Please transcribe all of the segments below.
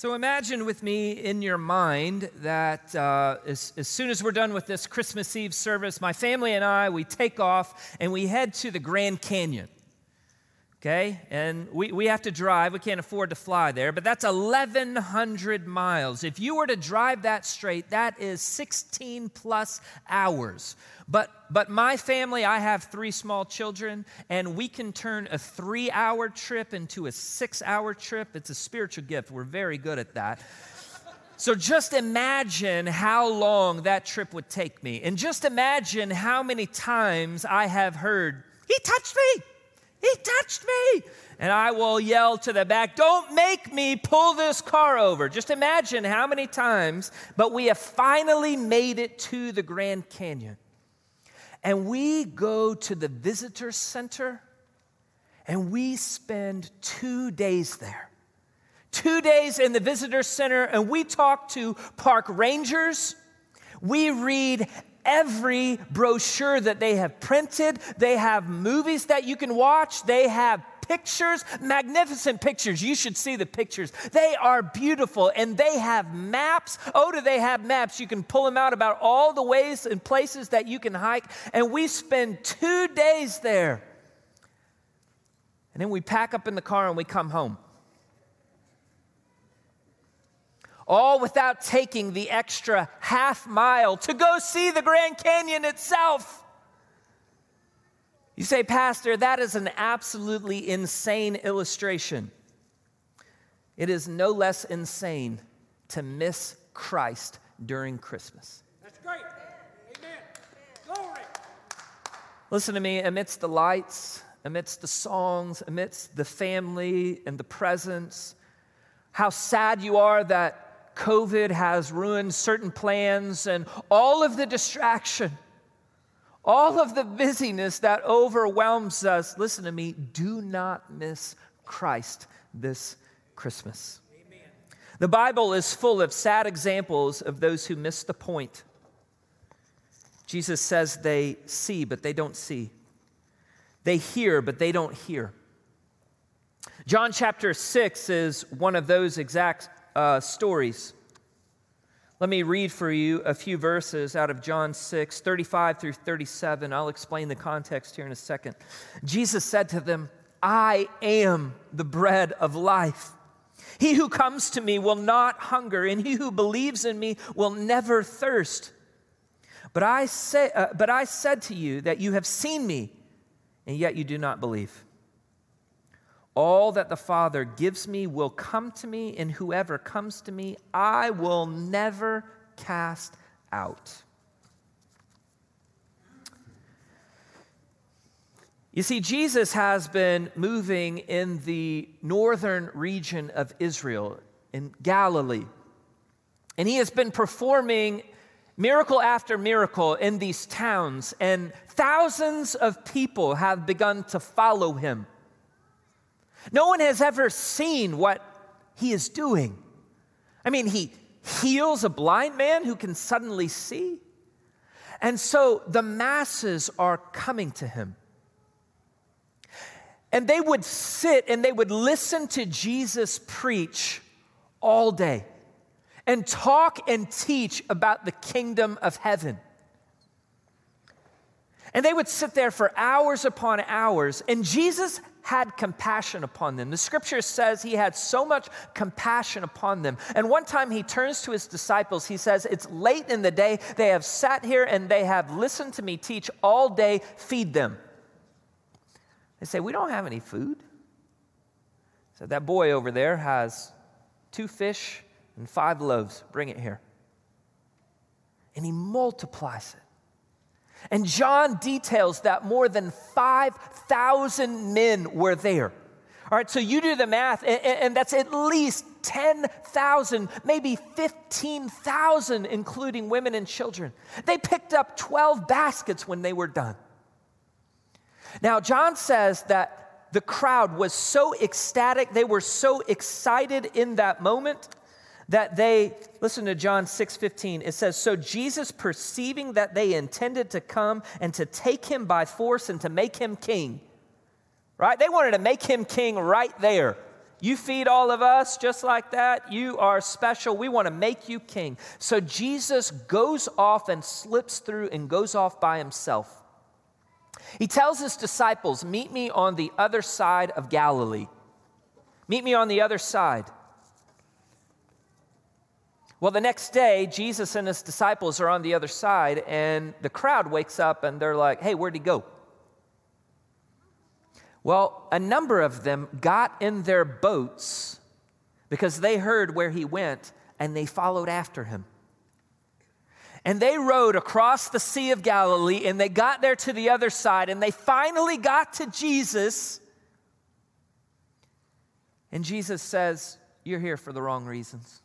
So imagine with me in your mind that as soon as we're done with this Christmas Eve service, my family and I, we take off and we head to the Grand Canyon, okay? And we have to drive. We can't afford to fly there, but that's 1,100 miles. If you were to drive that straight, that is 16 plus hours. But my family, I have 3 small children, and we can turn a 3-hour trip into a 6-hour trip. It's a spiritual gift. We're very good at that. So just imagine how long that trip would take me. And just imagine how many times I have heard, "He touched me! He touched me!" And I will yell to the back, "Don't make me pull this car over." Just imagine how many times, but we have finally made it to the Grand Canyon. And we go to the visitor center, and we spend 2 days there. 2 days in the visitor center, and we talk to park rangers. We read every brochure that they have printed. They have movies that you can watch. They have pictures, magnificent pictures. You should see the pictures. They are beautiful, and they have maps. Oh, do they have maps? You can pull them out about all the ways and places that you can hike, and we spend 2 days there. And then we pack up in the car and we come home. All without taking the extra half mile to go see the Grand Canyon itself. You say, "Pastor, that is an absolutely insane illustration." It is no less insane to miss Christ during Christmas. That's great. Amen. Glory. Listen to me, amidst the lights, amidst the songs, amidst the family and the presents, how sad you are that COVID has ruined certain plans and all of the distraction. All of the busyness that overwhelms us. Listen to me, do not miss Christ this Christmas. Amen. The Bible is full of sad examples of those who miss the point. Jesus says they see, but they don't see. They hear, but they don't hear. John chapter 6 is one of those exact stories. Let me read for you a few verses out of John 6, 35 through 37. I'll explain the context here in a second. Jesus said to them, "I am the bread of life. He who comes to me will not hunger, and he who believes in me will never thirst. But I said to you that you have seen me, and yet you do not believe. All that the Father gives me will come to me, and whoever comes to me, I will never cast out." You see, Jesus has been moving in the northern region of Israel, in Galilee. And he has been performing miracle after miracle in these towns, and thousands of people have begun to follow him. No one has ever seen what he is doing. I mean, he heals a blind man who can suddenly see. And so the masses are coming to him. And they would sit and they would listen to Jesus preach all day and talk and teach about the kingdom of heaven. And they would sit there for hours upon hours, and Jesus had compassion upon them. The scripture says he had so much compassion upon them. And one time he turns to his disciples, he says, "It's late in the day. They have sat here and they have listened to me teach all day. Feed them." They say, "We don't have any food." So that boy over there has 2 fish and 5 loaves. Bring it here. And he multiplies it. And John details that more than 5,000 men were there. All right, so you do the math, and that's at least 10,000, maybe 15,000, including women and children. They picked up 12 baskets when they were done. Now, John says that the crowd was so ecstatic, they were so excited in that moment, that they, listen to John 6:15, it says, "So Jesus, perceiving that they intended to come and to take him by force and to make him king," right? They wanted to make him king right there You feed all of us just like that. You are special. We want to make you king. So Jesus goes off and slips through and goes off by himself. He tells his disciples, meet me on the other side of Galilee. Meet me on the other side. Well, the next day, Jesus and his disciples are on the other side, and the crowd wakes up and they're like, hey, where'd he go? Well, a number of them got in their boats because they heard where he went, and they followed after him. And they rowed across the Sea of Galilee, and they got there to the other side, and they finally got to Jesus. And Jesus says, you're here for the wrong reasons.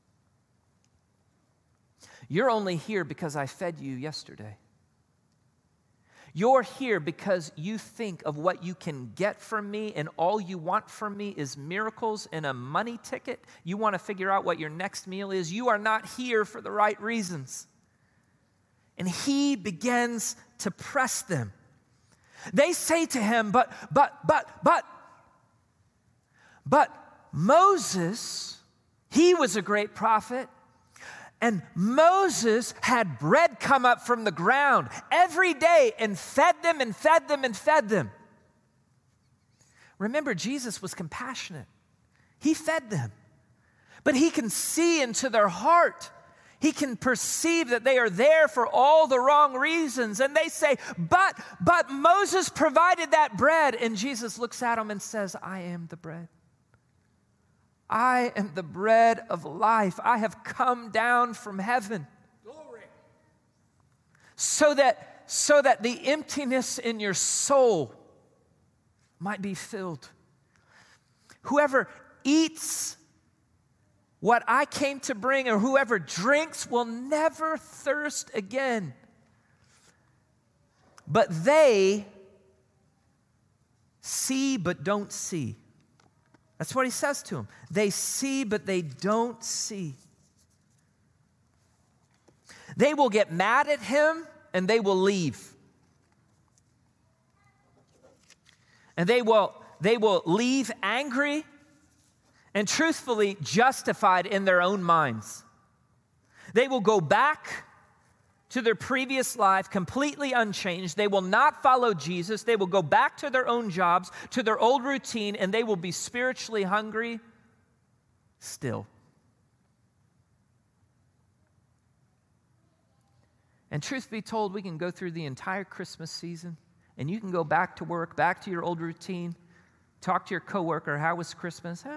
You're only here because I fed you yesterday. You're here because you think of what you can get from me, and all you want from me is miracles and a money ticket. You want to figure out what your next meal is. You are not here for the right reasons. And he begins to press them. They say to him, but Moses, he was a great prophet, and Moses had bread come up from the ground every day and fed them and fed them and fed them. Remember, Jesus was compassionate. He fed them, but he can see into their heart. He can perceive that they are there for all the wrong reasons. And they say, but Moses provided that bread. And Jesus looks at them and says, I am the bread. I am the bread of life. I have come down from heaven. Glory. So that the emptiness in your soul might be filled. Whoever eats what I came to bring, or whoever drinks, will never thirst again. But they see but don't see. That's what he says to them. They see but they don't see. They will get mad at him and they will leave. And they will leave angry and truthfully justified in their own minds. They will go back to their previous life completely unchanged. They will not follow Jesus. They will go back to their own jobs, to their old routine, and they will be spiritually hungry still. And truth be told, we can go through the entire Christmas season, and you can go back to work, back to your old routine, talk to your coworker, how was Christmas? Yeah.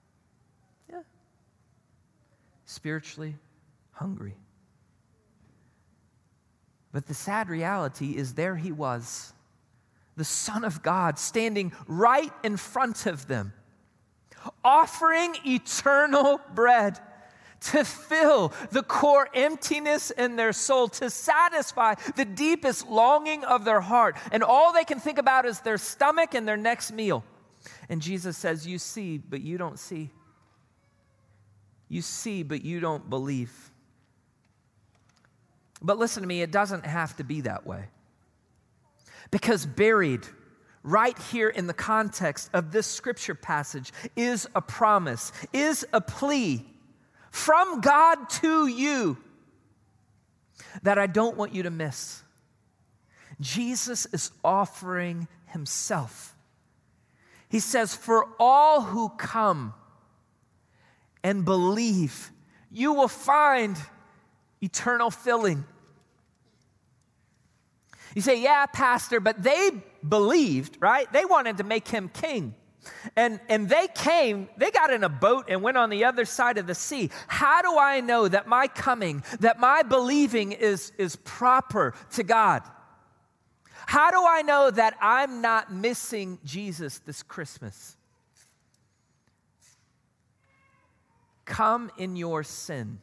Spiritually hungry. But the sad reality is there he was, the Son of God, standing right in front of them, offering eternal bread to fill the core emptiness in their soul, to satisfy the deepest longing of their heart. And all they can think about is their stomach and their next meal. And Jesus says, you see, but you don't see. You see, but you don't believe. But listen to me, it doesn't have to be that way. Because buried right here in the context of this scripture passage is a promise, is a plea from God to you that I don't want you to miss. Jesus is offering himself. He says, for all who come and believe, you will find eternal filling. You say, yeah, Pastor, but they believed, right? They wanted to make him king. And they came, they got in a boat and went on the other side of the sea. How do I know that my coming, that my believing is proper to God? How do I know that I'm not missing Jesus this Christmas? Come in your sin.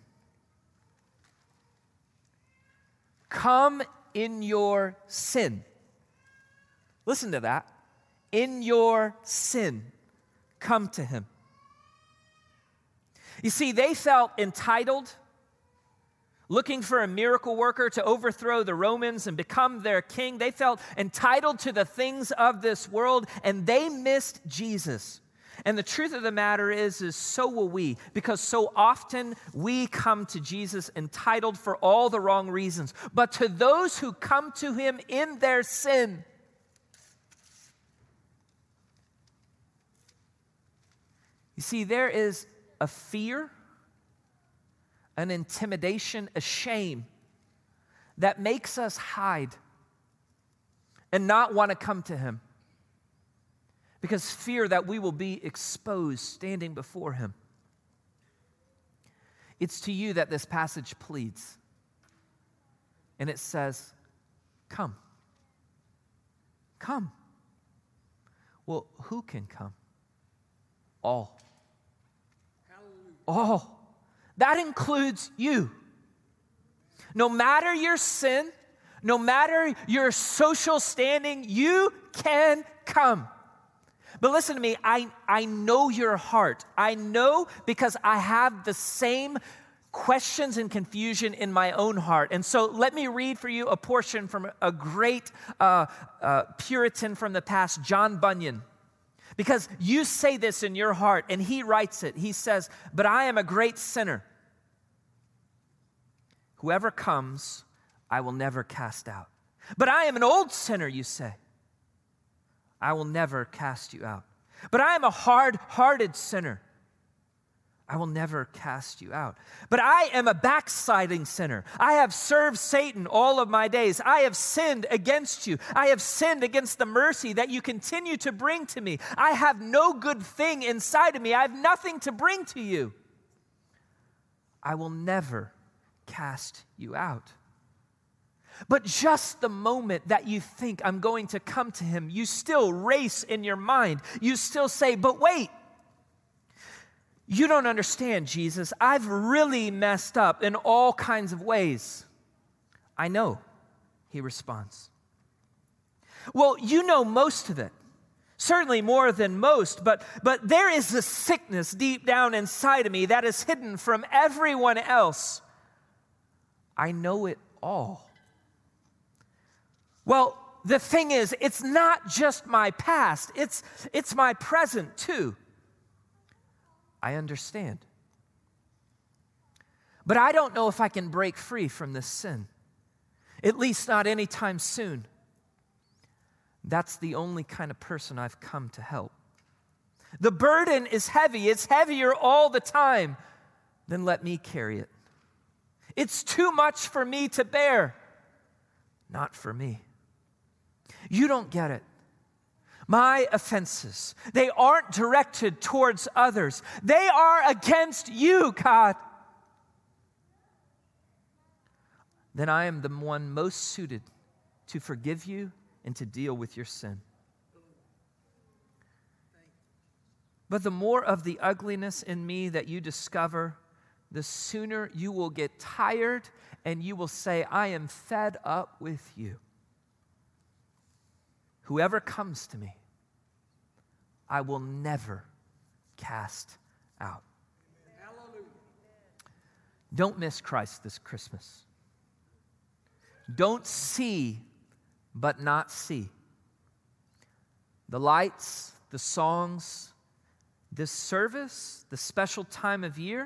Come in your sin. Listen to that. In your sin, come to him. You see, they felt entitled, looking for a miracle worker to overthrow the Romans and become their king. They felt entitled to the things of this world, and they missed Jesus. And the truth of the matter is so will we, because so often we come to Jesus entitled for all the wrong reasons. But to those who come to him in their sin, you see, there is a fear, an intimidation, a shame that makes us hide and not want to come to him, because fear that we will be exposed standing before him. It's to you that this passage pleads. And it says, come. Come. Well, who can come? All. Hallelujah. All. That includes you. No matter your sin, no matter your social standing, you can come. But listen to me, I know your heart. I know because I have the same questions and confusion in my own heart. And so let me read for you a portion from a great Puritan from the past, John Bunyan. Because you say this in your heart, and he writes it. He says, "But I am a great sinner. Whoever comes, I will never cast out. But I am an old sinner," you say. "I will never cast you out. But I am a hard-hearted sinner. I will never cast you out. But I am a backsliding sinner. I have served Satan all of my days. I have sinned against you. I have sinned against the mercy that you continue to bring to me. I have no good thing inside of me. I have nothing to bring to you. I will never cast you out." But just the moment that you think, "I'm going to come to him," you still race in your mind. You still say, "But wait, you don't understand, Jesus. I've really messed up in all kinds of ways." "I know," he responds. "Well, you know most of it. Certainly more than most, but there is a sickness deep down inside of me that is hidden from everyone else. I know it all." Well, the thing is, it's not just my past, it's my present too. "I understand. But I don't know if I can break free from this sin, at least not anytime soon. That's the only kind of person I've come to help. The burden is heavy, it's heavier all the time. Then let me carry it. It's too much for me to bear. Not for me. You don't get it. My offenses, they aren't directed towards others. They are against you, God. Then I am the one most suited to forgive you and to deal with your sin. But the more of the ugliness in me that you discover, the sooner you will get tired and you will say, "I am fed up with you. Whoever comes to me, I will never cast out." Hallelujah. Don't miss Christ this Christmas. Don't see, but not see. The lights, the songs, this service, the special time of year,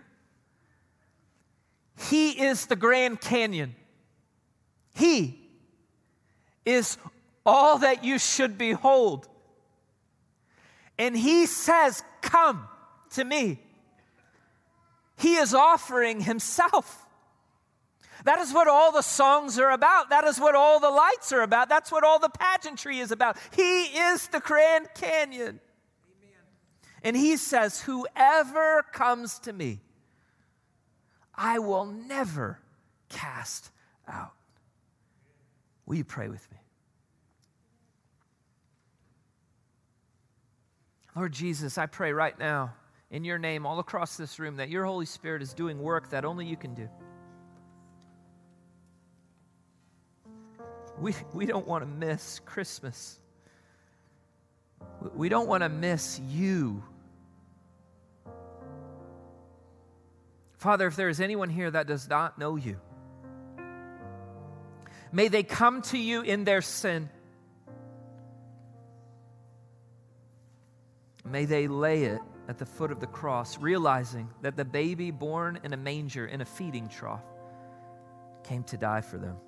he is the Grand Canyon. He is all that you should behold. And he says, "Come to me." He is offering himself. That is what all the songs are about. That is what all the lights are about. That's what all the pageantry is about. He is the Grand Canyon. Amen. And he says, "Whoever comes to me, I will never cast out." Will you pray with me? Lord Jesus, I pray right now in your name all across this room that your Holy Spirit is doing work that only you can do. We don't want to miss Christmas. We don't want to miss you. Father, if there is anyone here that does not know you, may they come to you in their sin. May they lay it at the foot of the cross, realizing that the baby born in a manger, in a feeding trough, came to die for them.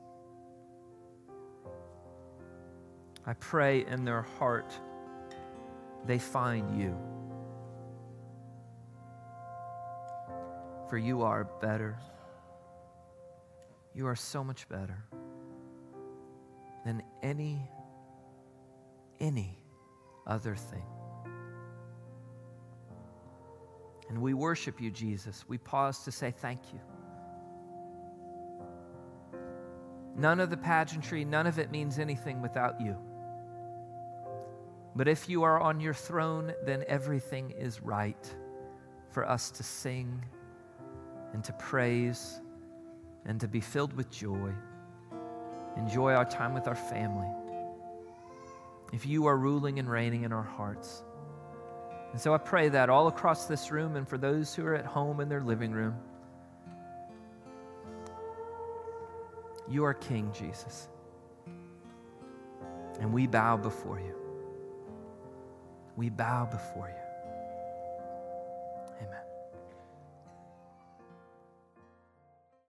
I pray in their heart they find you. For you are better. You are so much better than any other thing. And we worship you, Jesus. We pause to say thank you. None of the pageantry, none of it means anything without you. But if you are on your throne, then everything is right for us to sing and to praise and to be filled with joy. Enjoy our time with our family. If you are ruling and reigning in our hearts. And so I pray that all across this room and for those who are at home in their living room, you are King, Jesus. And we bow before you. We bow before you. Amen.